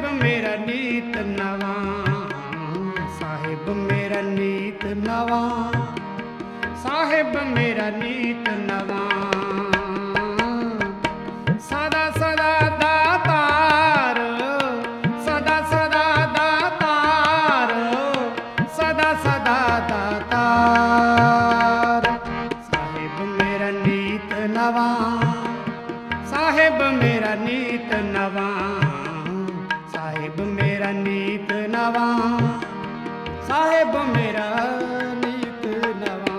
ਮੇਰਾ ਨੀਤ ਨਵਾਂ, ਸਾਹਿਬ ਮੇਰਾ ਨੀਤ ਨਵਾਂ, ਸਾਹਿਬ ਮੇਰਾ ਨੀਤ ਨਵਾਂ। ਸਦਾ ਸਦਾ ਦਾਤਾਰ, ਸਦਾ ਸਦਾ ਦਾਤਾਰ, ਸਦਾ ਸਦਾ ਦਾਤਾਰ। ਸਾਹਿਬ ਮੇਰਾ ਨੀਤ ਨਵਾਂ, ਸਾਹਿਬ ਮੇਰਾ ਨੀਤ ਨਵਾਂ, ਸਾਹਿਬ ਮੇਰਾ ਨੀਤ ਨਵਾਂ, ਸਾਹਿਬ ਮੇਰਾ ਨੀਤ ਨਵਾਂ।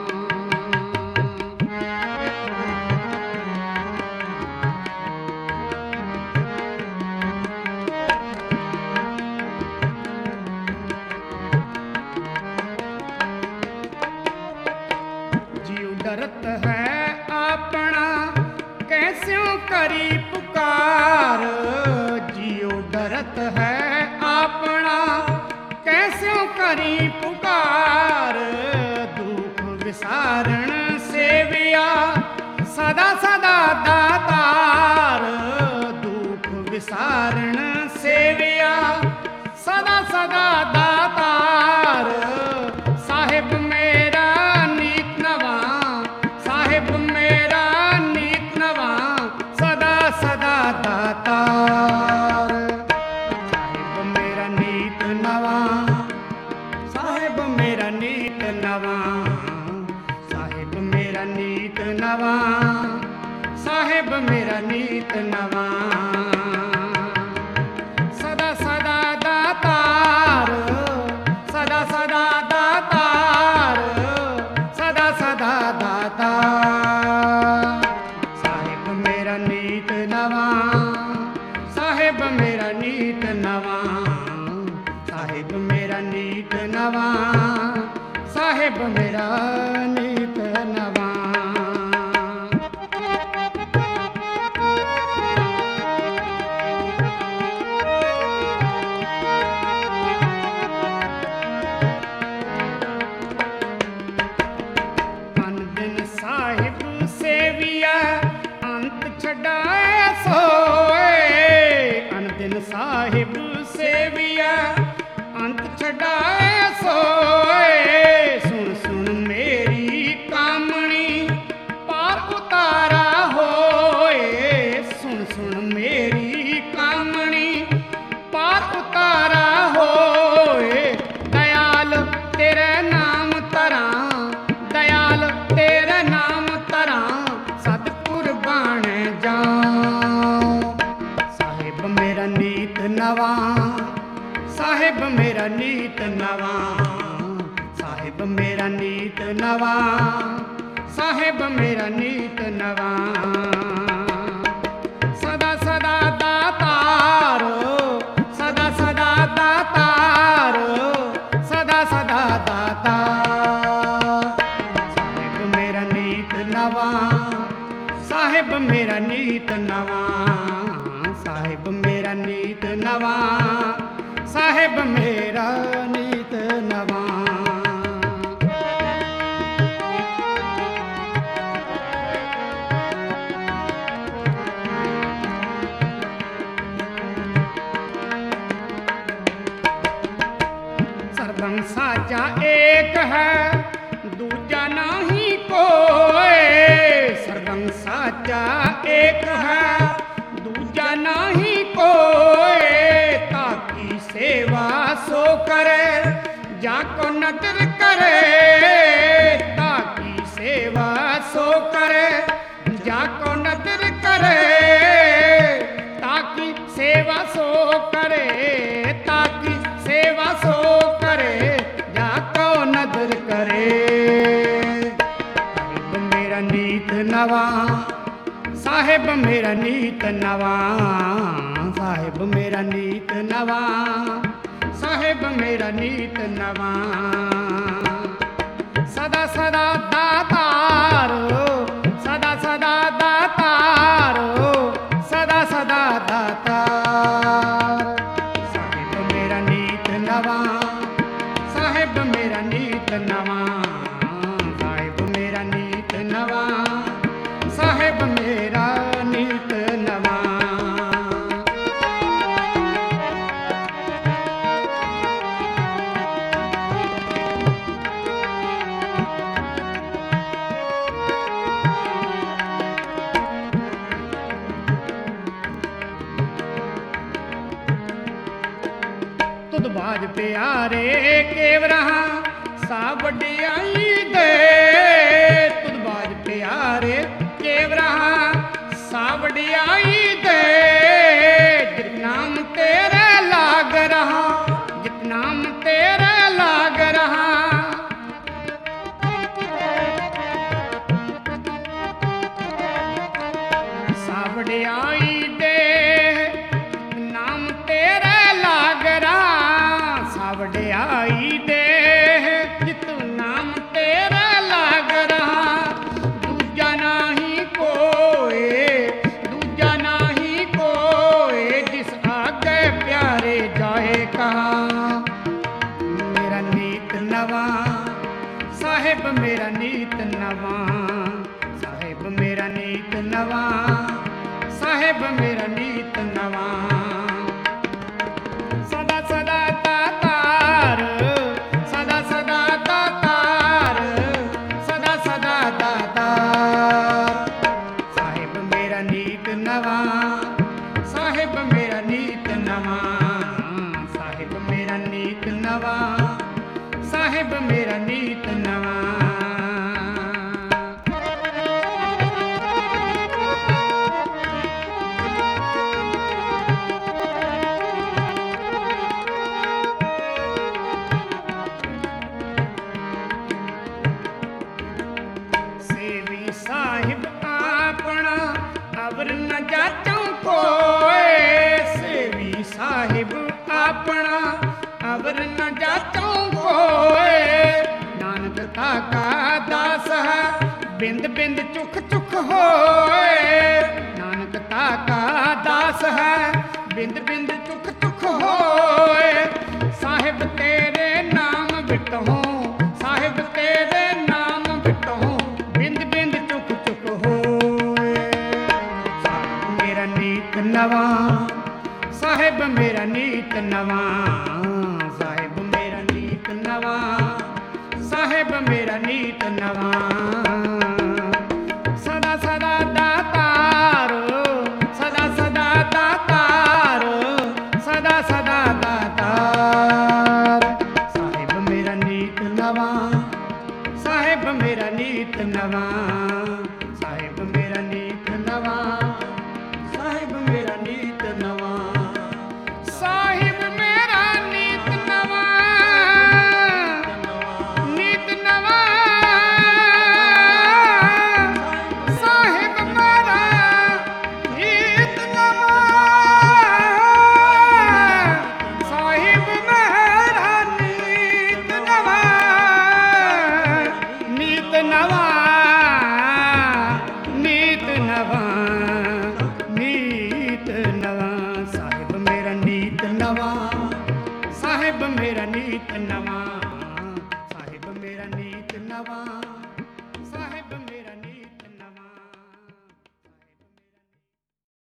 जीव डरत है अपना कैस्यों करी पुकार, जीव डरत है अपना कैस्यों करी पुकार। दुख विसारण सेविया सदा सदा दातार, दुख विसारण सेविया सदा सदा दातार। साहिब मेरा नीत नवां, साहिब मेरा नीत नवां, सदा सदा दातार। साहिब मेरा नीत नवां, साहिब मेरा नीत नवां, साहिब मेरा नीत नवां, साहिब मेरा नीत नवां। सदा सदा दातार, सदा सदा दातार, सदा सदा दातार। साहिब मेरा नीत नवां, साहिब मेरा नीत नवां, साहिब मेरा नीत नवां, साहिब मेरा नीत नवां। अन दिन साहिब सेविया अंत छड़ाए सोए, अन दिन साहिब सेविया अंत छड़ाए सोए। सुन सुन मेरी कामणी पार उतारा होए, सुन सुन मेरी कामणी पार उतारा होए। दयाल तेरे नाम तरां, दयाल तेरे नाम तरां, सतपुर बाण जाऊं। साहिब मेरा नीत नवां, साहिब मेरा नीत नवां, साहिब मेरा नीत नवां, साहिब मेरा नीत नवां। सदा सदा दातार, सदा सदा दातार, सदा सदा दातार। साहिब मेरा नीत नवां, साहिब मेरा नीत नवां, साहिब मेरा नीत नवां, साहिब मेरा नीत नवां। सर्वं साजा एक है दूजा नहीं कोई, सर्वं साजा एक है दूजा नहीं कोई। ताकि सेवा सो करे जाको नदर करे, ताकि सेवा सो करे जाको नदर करे। ताकि सेवा सो करे, ताकि सेवा सो करे जाको नदर करे। साहिब मेरा नीत नवां, साहिब मेरा नीत नवां, साहिब मेरा नीत नवां, साहिब मेरा नीत नवां। सदा सदा दातार, सदा सदा दातार, सदा सदा दातार। साहिब मेरा नीत नवां, साहिब मेरा नीत नवां, साहिब मेरा नीत नवां, साहिब मेरा नीत नवां। ਤੁਧ ਬਾਜ ਪਿਆਰੇ ਕੇਵਰਾਂ ਸਾ ਵਡਿਆਈ ਦੇ ਤੁਧ ਬਾਜ ਪਿਆਰੇ ਕੇਵਰਾਂ ਸਾ ਵਡਿਆਈ ਦੇ ਜਿਤ ਨਾਮ ਤੇਰੇ ਲਾਗ ਰਹਾ ਜਿਤ ਨਾਮ ਤੇਰੇ ਲਾਗ ਰਹਾ ਸਾ ਵਡਿਆਈ ਦੇ ਨਾਮ ਤੇਰੇ ਲਾਗ ਰਹਾ ਸਾ ਵਡਿਆਈ ਦੇ ਜਿਤ ਨਾਮ ਤੇਰੇ ਲਾਗ ਰਹਾ ਦੂਜਾ ਨਾਹੀ ਕੋਏ ਦੂਜਾ ਨਾਹੀ ਕੋਏ ਜਿਸ ਆਗੇ ਪਿਆਰੇ ਜਾਏ ਕਹਾ ਮੇਰਾ ਨੀਤ ਨਵਾਂ ਸਾਹਿਬ ਮੇਰਾ ਨੀਤ ਨਵਾਂ ਸਾਹਿਬ ਮੇਰਾ ਨੀਤ ਨਵਾਂ ਸਾਹਿਬ ਮੇਰਾ ਨੀਤ ਨਵਾਂ ਸਦਾ ਸਦਾ ਦਾਤਾਰ ਸਦਾ ਸਦਾ ਦਾਤਾਰ ਸਦਾ ਸਦਾ ਦਾਤਾਰ ਸਾਹਿਬ ਮੇਰਾ ਨੀਤ ਨਵਾਂ ਸਾਹਿਬ ਮੇਰਾ ਨੀਤ ਨਵਾਂ ਸਾਹਿਬ ਮੇਰਾ ਨੀਤ ਨਵਾਂ ਸਾਹਿਬ ਮੇਰਾ ਨੀਤ ਨਵਾਂ ਸੇਵੀ ਸਾਹਿਬ ਆਪਣਾ ਅਵਰ ਨ ਜਾਚੋਂ ਕੋਏ ਸੇਵੀ ਸਾਹਿਬ ਆਪਣਾ ਅਵਰ ਨ ਜਾਚੋਂ ਕੋਏ ਨਾਨਕ ਤਾਕਾ ਦਾਸ ਹੈ ਬਿੰਦ ਬਿੰਦ ਚੁਖ ਚੁਖ ਹੋਏ ਨਾਨਕ ਤਾਕਾ ਦਾਸ ਹੈ ਬਿੰਦ ਬਿੰਦ ਚੁਖ ਚੁਖ ਹੋਏ ਸਾਹਿਬ ਤੇਰੇ ਨਾਮ ਬਿਟਹੁ ਸਾਹਿਬ ਤੇਰੇ ਨਾਮ ਬਿਟਹੁ ਬਿੰਦ ਬਿੰਦ ਚੁਖ ਚੁਖ ਹੋਏ ਸਾਹਿਬ ਮੇਰਾ ਨੀਤ ਨਵਾਂ ਸਾਹਿਬ ਮੇਰਾ ਨੀਤ ਨਵਾਂ ਸਾਹਿਬ ਮੇਰਾ ਨੀਤ ਨਵਾਂ ਸਾਹਿਬ ਮੇਰਾ ਨੀਤ ਨਵਾਂ ਸਦਾ ਸਦਾ ਦਾਤਾਰ ਸਦਾ ਸਦਾ ਦਾਤਾਰ ਸਦਾ ਸਦਾ ਦਾਤਾਰ ਸਾਹਿਬ ਮੇਰਾ ਨੀਤ ਨਵਾਂ ਸਾਹਿਬ ਮੇਰਾ ਨੀਤ ਨਵਾਂ ਸਾਹਿਬ ਮੇਰਾ ਨੀਤ ਨਵਾਂ ਸਾਹਿਬ ਮੇਰਾ ਨੀਤ ਨਵਾਂ ਸਾਹਿਬ ਮੇਰਾ ਨੀਤ ਨਵਾਂ ਨੀਤ ਨਵਾਂ ਸਾਹਿਬ ਮੇਰਾ ਨੀਤ ਨਵਾਂ ਸਾਹਿਬ ਮੇਰਾ ਨੀਤ ਨਵਾਂ ਨੀਤ ਨਵਾਂ ਨੀਤ ਨਵਾਂ ਨੀਤ ਨਵਾਂ ਸਾਹਿਬ ਮੇਰਾ ਨੀਤ ਨਵਾਂ ਸਾਹਿਬ ਮੇਰਾ ਨੀਤ ਨਵਾਂ ਸਾਹਿਬ ਮੇਰਾ ਨੀਤ ਨਵਾਂ